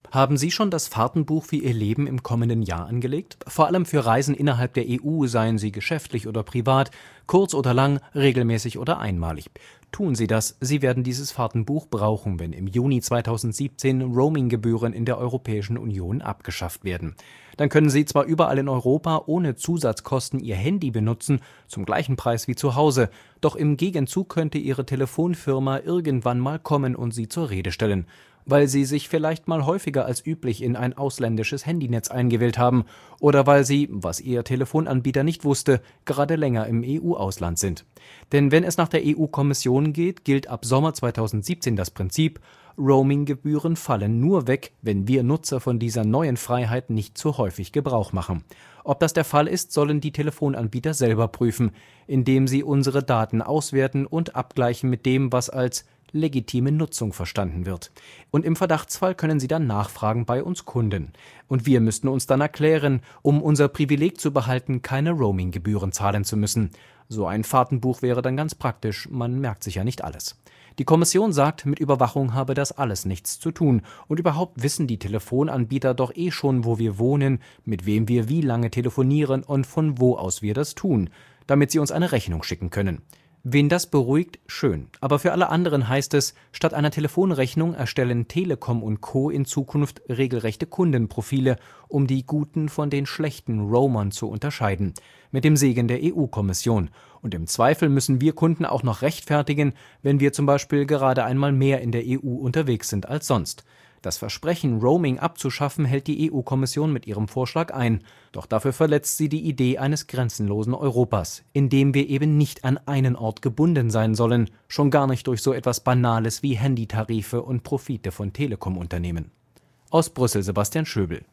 Haben Sie schon das Fahrtenbuch für Ihr Leben im kommenden Jahr angelegt? Vor allem für Reisen innerhalb der EU, seien sie geschäftlich oder privat, kurz oder lang, regelmäßig oder einmalig. Tun Sie das, Sie werden dieses Fahrtenbuch brauchen, wenn im Juni 2017 Roaminggebühren in der Europäischen Union abgeschafft werden. Dann können Sie zwar überall in Europa ohne Zusatzkosten Ihr Handy benutzen, zum gleichen Preis wie zu Hause, doch im Gegenzug könnte Ihre Telefonfirma irgendwann mal kommen und Sie zur Rede stellen, weil sie sich vielleicht mal häufiger als üblich in ein ausländisches Handynetz eingewählt haben oder weil sie, was ihr Telefonanbieter nicht wusste, gerade länger im EU-Ausland sind. Denn wenn es nach der EU-Kommission geht, gilt ab Sommer 2017 das Prinzip: Roaming-Gebühren fallen nur weg, wenn wir Nutzer von dieser neuen Freiheit nicht zu häufig Gebrauch machen. Ob das der Fall ist, sollen die Telefonanbieter selber prüfen, indem sie unsere Daten auswerten und abgleichen mit dem, was als legitime Nutzung verstanden wird. Und im Verdachtsfall können Sie dann nachfragen bei uns Kunden. Und wir müssten uns dann erklären, um unser Privileg zu behalten, keine Roaming-Gebühren zahlen zu müssen. So ein Fahrtenbuch wäre dann ganz praktisch, man merkt sich ja nicht alles. Die Kommission sagt, mit Überwachung habe das alles nichts zu tun. Und überhaupt wissen die Telefonanbieter doch schon, wo wir wohnen, mit wem wir wie lange telefonieren und von wo aus wir das tun, damit sie uns eine Rechnung schicken können. Wen das beruhigt, schön. Aber für alle anderen heißt es, statt einer Telefonrechnung erstellen Telekom und Co. in Zukunft regelrechte Kundenprofile, um die guten von den schlechten Roamern zu unterscheiden. Mit dem Segen der EU-Kommission. Und im Zweifel müssen wir Kunden auch noch rechtfertigen, wenn wir zum Beispiel gerade einmal mehr in der EU unterwegs sind als sonst. Das Versprechen, Roaming abzuschaffen, hält die EU-Kommission mit ihrem Vorschlag ein. Doch dafür verletzt sie die Idee eines grenzenlosen Europas, in dem wir eben nicht an einen Ort gebunden sein sollen, schon gar nicht durch so etwas Banales wie Handytarife und Profite von Telekom-Unternehmen. Aus Brüssel Sebastian Schöbel.